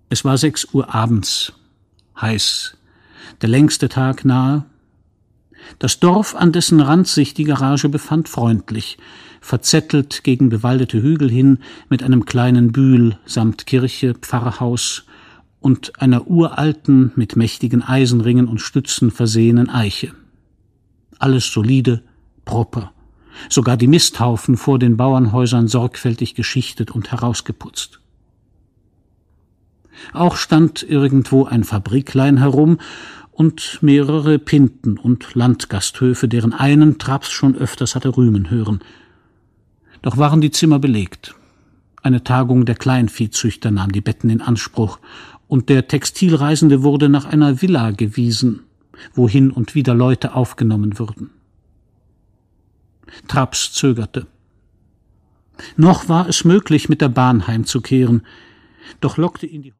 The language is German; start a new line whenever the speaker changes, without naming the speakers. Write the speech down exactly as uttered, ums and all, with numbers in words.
Es war sechs Uhr abends, heiß, der längste Tag nahe. Das Dorf, an dessen Rand sich die Garage befand, freundlich, verzettelt gegen bewaldete Hügel hin, mit einem kleinen Bühl samt Kirche, Pfarrhaus und einer uralten, mit mächtigen Eisenringen und Stützen versehenen Eiche. Alles solide, proper, sogar die Misthaufen vor den Bauernhäusern sorgfältig geschichtet und herausgeputzt. Auch stand irgendwo ein Fabriklein herum und mehrere Pinten und Landgasthöfe, deren einen Traps schon öfters hatte rühmen hören. Doch waren die Zimmer belegt. Eine Tagung der Kleinviehzüchter nahm die Betten in Anspruch, und der Textilreisende wurde nach einer Villa gewiesen, wo hin und wieder Leute aufgenommen würden. Traps zögerte. Noch war es möglich, mit der Bahn heimzukehren, doch lockte ihn die